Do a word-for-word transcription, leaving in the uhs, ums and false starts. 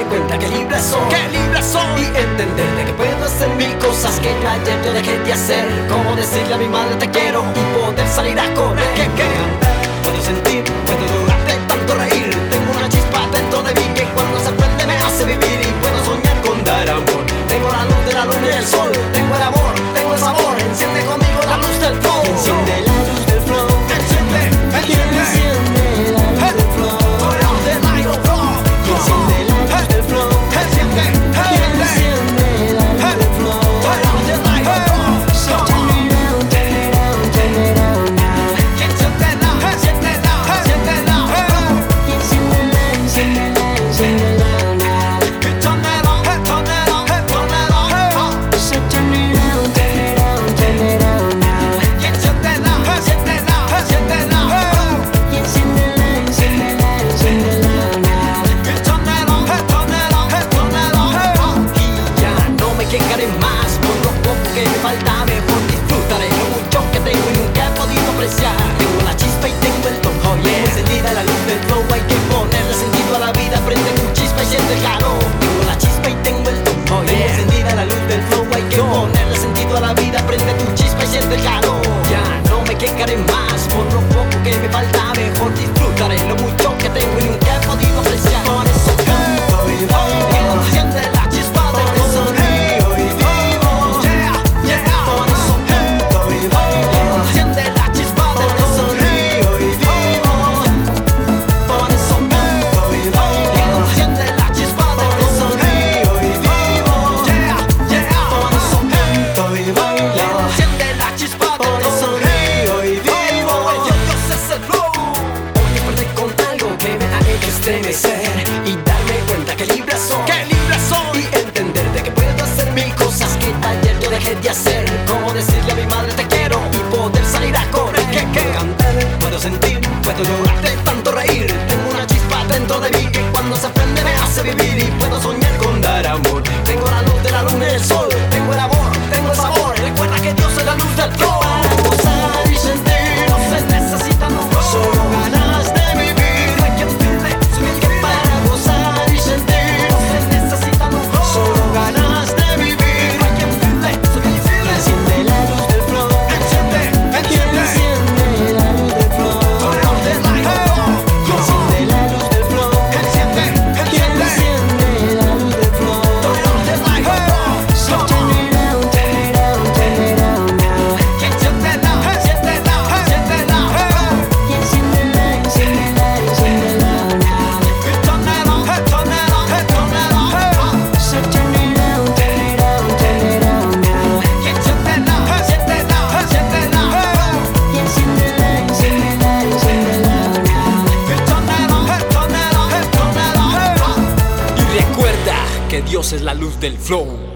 cuenta que libre soy, que libre soy, y entender de que puedo hacer mil cosas que ayer yo dejé de hacer, como decirle a mi madre te quiero y poder salir a correr. que que Puedo sentir, puedo llorar de tanto reír. Tengo una chispa dentro de mí que cuando se prende me hace vivir, y puedo soñar con dar amor. Tengo la luz de la luna y el sol, tengo el amor, tengo el sabor. Enciende conmigo la luz del flow. Enciende la luz del flow. enciende, enciende, Enciende la luz del flow. turn on the light of love. Enciende la luz del flow. Enciende, enciende, Enciende la luz del flow. turn on the light of love. Turn it on, turn it on, turn it on now. Enciéndela, enciéndela, enciéndela, Enciéndela, enciéndela, enciéndela now. turn it on, turn it on, turn it on. So turn it on, turn it on, turn it on now. Enciéndela, enciéndela, enciéndela, Enciéndela, enciéndela, enciéndela now. turn it on, turn it on, turn it on. Y ya no me quejaré más por lo poco que me falta. Mejor disfrutaré lo mucho que tengo y nunca he podido apreciar. Tengo la chispa y tengo el don, oh yeah. Encendida la luz del flow, hay que ponerle sentido a la vida. Prende tu chispa y siente el calor. Tengo la chispa y tengo el don, oh yeah. Encendida la luz del flow, hay que ponerle sentido a la vida. Prende tu chispa y siente el calor. Ya no me quejaré más por lo poco que me falta. Mejor disfrutaré lo mucho que tengo y nunca he podido apreciar. Por eso canto y bailo. Enciende la chispa del Por eso río y vivo. yeah, yeah. Por eso canto y bailo. Enciende la chispa Por del eso río y vivo. Por eso canto y bailo. Enciende la chispa Por del eso río y vivo. yeah, yeah. Por eso canto y bailo. Enciende la chispa Por del eso río y vivo. Dios, Dios es el flow. Hoy desperté con algo que me ha hecho estremecer y darme cuenta que libre soy. Que libre soy, Y entender de que puedo hacer mil cosas que ayer yo dejé de hacer, como decirle a mi madre te quiero y poder salir a correr. Que, que. Cantar, puedo sentir, puedo llorar de tanto reír. Tengo una chispa dentro de mí que cuando se prende me hace vivir, y puedo soñar con dar amor. Tengo la luz de la luna y el sol, tengo el amor, tengo el sabor. Recuerda que Dios es la luz del flow. Para gozar y sentir no se necesitan logros, solo ganas de vivir. I can feel it, so you Que can para gozar y sentir no se necesitan logros. solo ganas de vivir. I can feel it, so you feel it. Enciende la luz del flow. Enciende, enciende, Enciende la luz del flow. turn on the light of love. Enciende la luz del flow. Enciende, enciende, Enciende la luz del flow. turn on the light of love. So turn it on, turn it on, turn it on now. Enciéndela, enciéndela, enciéndela, Enciéndela, enciéndela, enciéndela now. turn it on, turn it on, turn it on. So turn it on, turn it on, turn it on now. Enciéndela, enciéndela, enciéndela, Enciéndela, enciéndela, enciéndela now. turn it on, turn it on, turn it on. Y recuerda que Dios es la luz del flow.